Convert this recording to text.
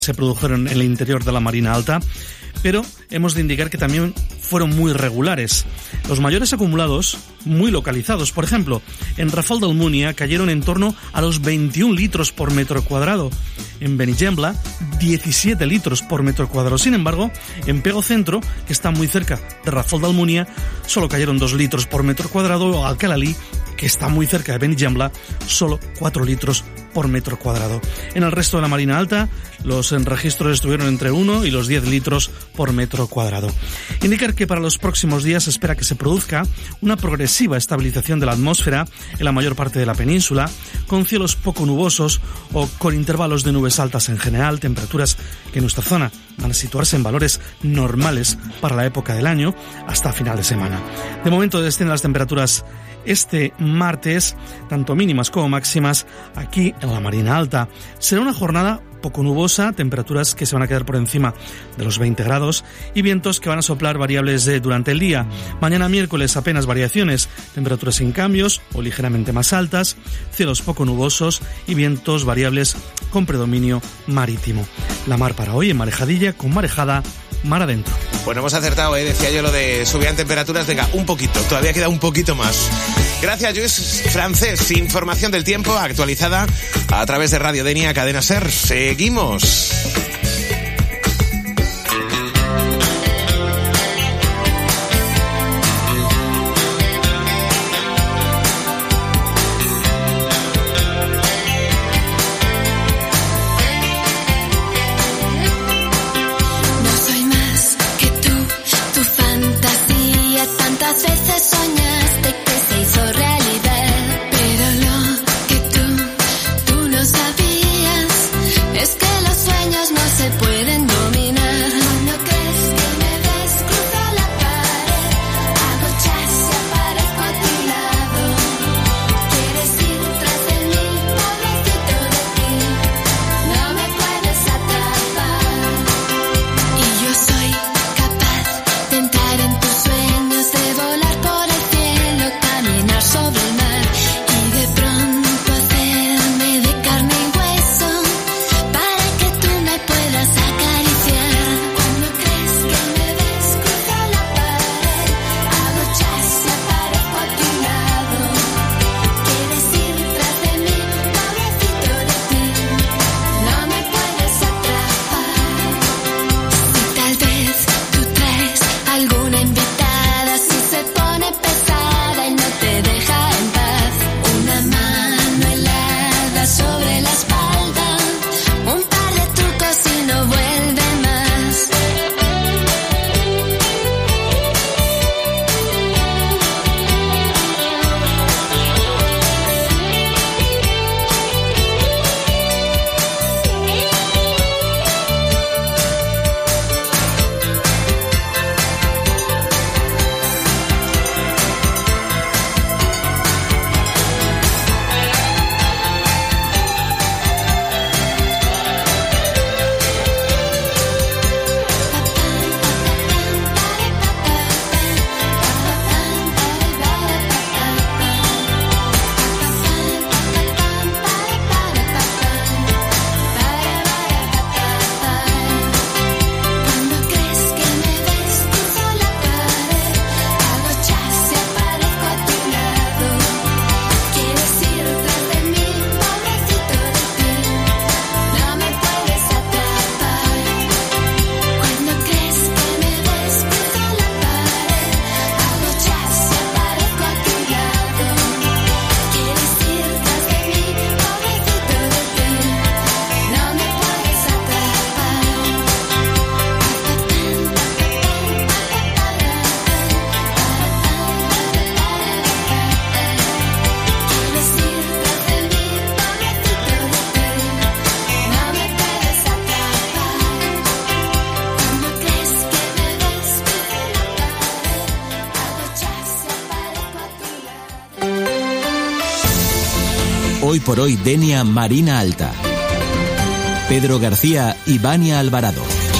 se produjeron en el interior de la Marina Alta, pero hemos de indicar que también fueron muy regulares. Los mayores acumulados, muy localizados. Por ejemplo, en Rafal d'Almúnia cayeron en torno a los 21 litros por metro cuadrado. En Benigembla, 17 litros por metro cuadrado. Sin embargo, en Pego Centro, que está muy cerca de Rafal d'Almúnia, solo cayeron 2 litros por metro cuadrado. O Alcalalí, que está muy cerca de Benigembla, solo 4 litros por metro cuadrado. En el resto de la Marina Alta, los registros estuvieron entre 1 y los 10 litros por metro cuadrado. Indicar que para los próximos días se espera que se produzca una progresiva estabilización de la atmósfera en la mayor parte de la península, con cielos poco nubosos o con intervalos de nubes altas en general, temperaturas que en nuestra zona van a situarse en valores normales para la época del año hasta final de semana. De momento descienden las temperaturas este martes, tanto mínimas como máximas, aquí en la Marina Alta. Será una jornada poco nubosa, temperaturas que se van a quedar por encima de los 20 grados y vientos que van a soplar variables durante el día. Mañana miércoles apenas variaciones, temperaturas sin cambios o ligeramente más altas, cielos poco nubosos y vientos variables con predominio marítimo. La mar para hoy en marejadilla con marejada mar adentro. Bueno, hemos acertado, decía yo lo de subían temperaturas, venga, un poquito, todavía queda un poquito más. Gracias, Lluís Francés. Información del tiempo actualizada a través de Radio Denia, Cadena SER. Seguimos. Hoy por hoy, Denia Marina Alta. Pedro García y Vania Alvarado.